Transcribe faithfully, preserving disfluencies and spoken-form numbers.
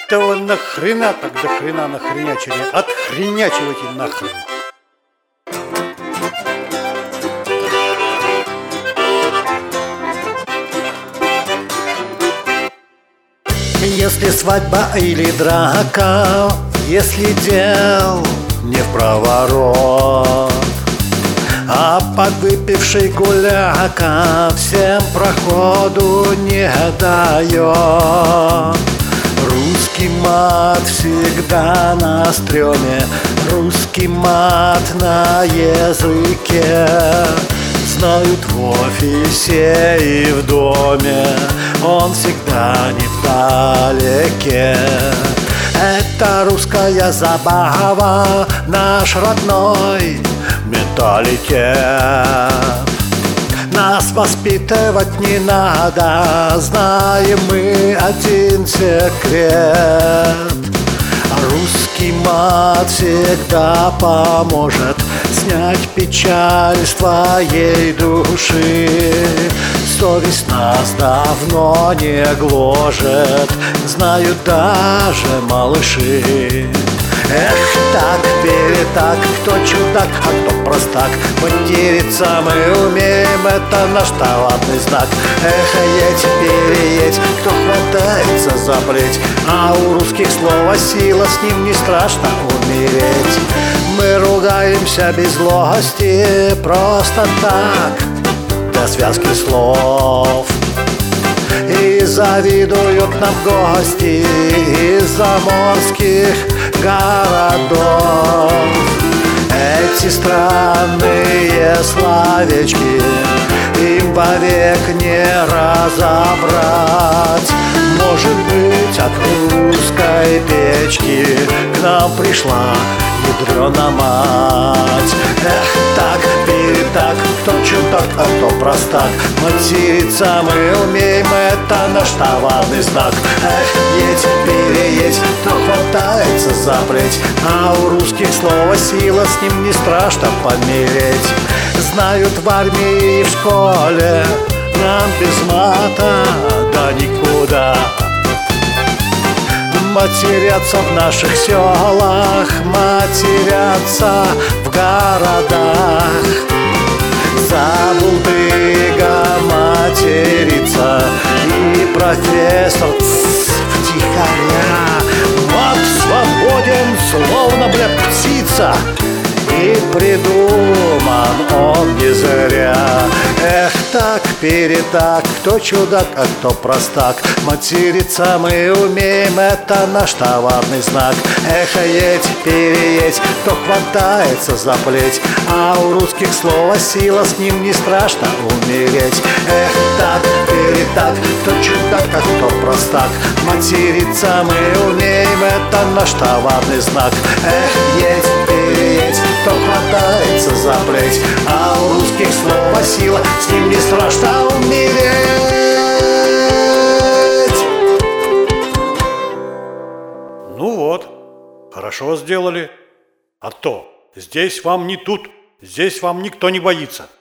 Да вы нахрена так до хрена нахренячили? Отхренячивайте нахрен. Если свадьба или драка, если дел не в проворот, а подвыпивший гуляка всем проходу не дает. Русский мат всегда на стреме, русский мат на языке. Знают в офисе и в доме, он всегда невдалеке. Это русская забава, наш родной менталитет. Нас воспитывать не надо, знаем мы один секрет. Русский мат всегда поможет снять печаль с твоей души. Совесть нас давно не гложет, знают даже малыши. Эх, так, перетак, кто чудак, а кто простак. Материться мы умеем, это наш талантный знак. Эх, едь, переедь, кто хватается за плеть, а у русских слова сила, с ним не страшно умереть. Мы ругаемся без злости, просто так, до связки слов. И завидуют нам гости из заморских городов. Эти странные словечки им вовек не разобрать. Может быть, от русской печки к нам пришла ядрёна мать. Эх, так, перетак, кто чудак, а кто простак. Материться мы умеем, это наш товарный знак. Эх, едь, переедь, кто хватается за плеть, а у русских слова сила, с ним не страшно помереть. Знают в армии и в школе, нам без мата да никуда. Матерятся в наших селах, матерятся в городах. Забулдыга матерится и профессор втихаря. Мат свободен, словно, бля, птица, и придуман он не зря. Эх, так, перетак, кто чудак, а кто простак. Материться мы умеем, это наш товарный знак. Эх, едь, переедь, кто хватается за плеть, а у русских слова сила, с ним не страшно умереть. Эх, так, перетак, кто чудак, а кто простак. Материться мы умеем, это наш товарный знак. Эх, едь, переедь, кто хватается за плеть, а у русских слова сила, с ним не страшно умереть. Ну вот, хорошо сделали. А то здесь вам не тут, здесь вам никто не боится.